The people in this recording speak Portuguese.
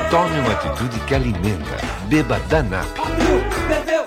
Tome uma atitude que alimenta. Beba Danap. Abriu, bebeu.